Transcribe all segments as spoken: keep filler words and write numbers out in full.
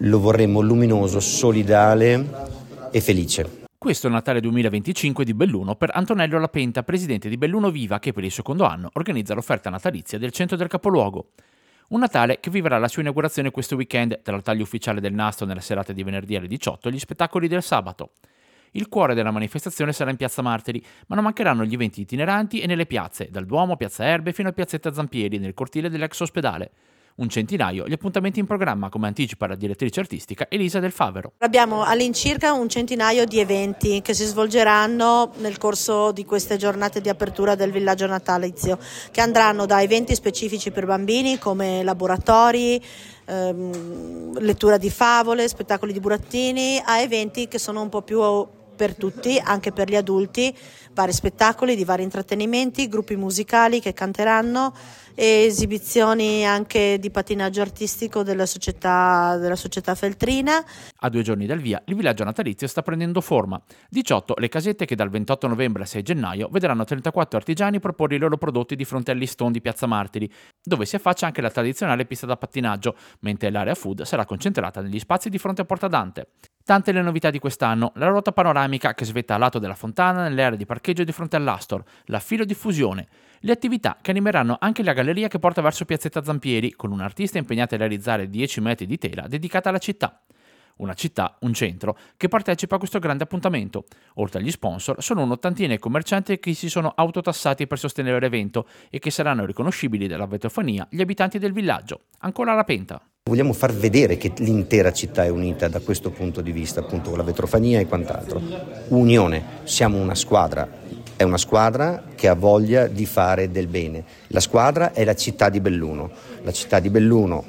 lo vorremmo luminoso, solidale e felice. Questo è il Natale duemilaventicinque di Belluno per Antonello Lapenta, presidente di Belluno Viva, che per il secondo anno organizza l'offerta natalizia del centro del capoluogo. Un Natale che vivrà la sua inaugurazione questo weekend, tra il taglio ufficiale del nastro nella serata di venerdì alle diciotto e gli spettacoli del sabato. Il cuore della manifestazione sarà in Piazza Martiri, ma non mancheranno gli eventi itineranti e nelle piazze, dal Duomo, Piazza Erbe fino a Piazzetta Zampieri, nel cortile dell'ex ospedale. Un centinaio gli appuntamenti in programma, come anticipa la direttrice artistica Elisa Del Favero. Abbiamo all'incirca un centinaio di eventi che si svolgeranno nel corso di queste giornate di apertura del villaggio natalizio, che andranno da eventi specifici per bambini come laboratori, ehm, lettura di favole, spettacoli di burattini, a eventi che sono un po' più per tutti, anche per gli adulti, vari spettacoli di vari intrattenimenti, gruppi musicali che canteranno e esibizioni anche di pattinaggio artistico della società, della società Feltrina. A due giorni dal via, il villaggio natalizio sta prendendo forma. diciotto le casette che dal ventotto novembre al sei gennaio vedranno trentaquattro artigiani proporre i loro prodotti di fronte all'Iston di Piazza Martiri, dove si affaccia anche la tradizionale pista da pattinaggio, mentre l'area food sarà concentrata negli spazi di fronte a Porta Dante. Tante le novità di quest'anno: la ruota panoramica che svetta a lato della fontana nelle aree di parcheggio di fronte all'Astor, la filodiffusione, le attività che animeranno anche la galleria che porta verso Piazzetta Zampieri, con un artista impegnato a realizzare dieci metri di tela dedicata alla città. Una città, un centro, che partecipa a questo grande appuntamento. Oltre agli sponsor, sono un'ottantina i commercianti che si sono autotassati per sostenere l'evento e che saranno riconoscibili dalla vetrofonia gli abitanti del villaggio. Ancora Lapenta. Vogliamo far vedere che l'intera città è unita da questo punto di vista, appunto con la vetrofania e quant'altro. Unione, siamo una squadra, è una squadra che ha voglia di fare del bene. La squadra è la città di Belluno, la città di Belluno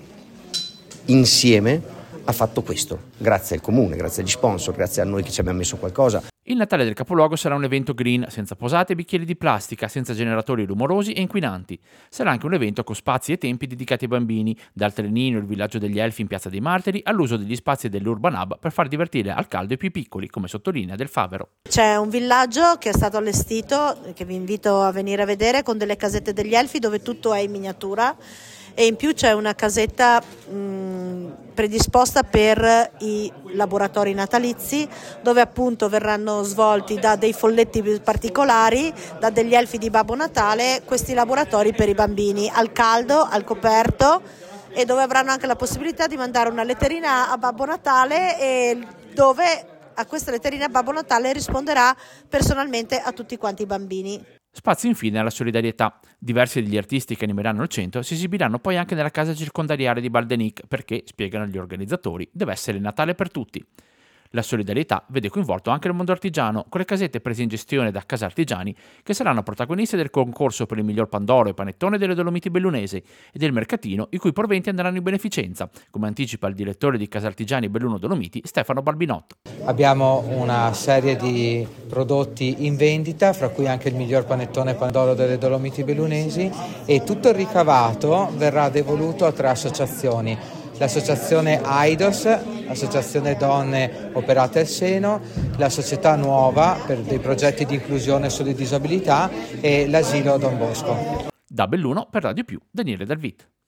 insieme ha fatto questo, grazie al comune, grazie agli sponsor, grazie a noi che ci abbiamo messo qualcosa. Il Natale del capoluogo sarà un evento green, senza posate e bicchieri di plastica, senza generatori rumorosi e inquinanti. Sarà anche un evento con spazi e tempi dedicati ai bambini, dal trenino il villaggio degli Elfi in Piazza dei Martiri all'uso degli spazi dell'Urban Hub per far divertire al caldo i più piccoli, come sottolinea Del Favero. C'è un villaggio che è stato allestito, che vi invito a venire a vedere, con delle casette degli Elfi dove tutto è in miniatura, e in più c'è una casetta mh, predisposta per i laboratori natalizi, dove appunto verranno svolti da dei folletti particolari, da degli elfi di Babbo Natale, questi laboratori per i bambini al caldo, al coperto, e dove avranno anche la possibilità di mandare una letterina a Babbo Natale, e dove a questa letterina Babbo Natale risponderà personalmente a tutti quanti i bambini. Spazio infine alla solidarietà. Diversi degli artisti che animeranno il centro si esibiranno poi anche nella casa circondariale di Baldenic perché, spiegano gli organizzatori, deve essere Natale per tutti. La solidarietà vede coinvolto anche il mondo artigiano, con le casette prese in gestione da Casa Artigiani, che saranno protagoniste del concorso per il miglior Pandoro e Panettone delle Dolomiti Bellunesi e del mercatino, i cui proventi andranno in beneficenza, come anticipa il direttore di Casa Artigiani Belluno Dolomiti, Stefano Balbinotto. Abbiamo una serie di prodotti in vendita, fra cui anche il miglior Panettone e Pandoro delle Dolomiti Bellunesi, e tutto il ricavato verrà devoluto a tre associazioni: l'associazione AIDOS, l'associazione Donne Operate al Seno, la Società Nuova per dei progetti di inclusione sulle disabilità e l'asilo Don Bosco. Da Belluno per Radio Più, Daniele Dalvit.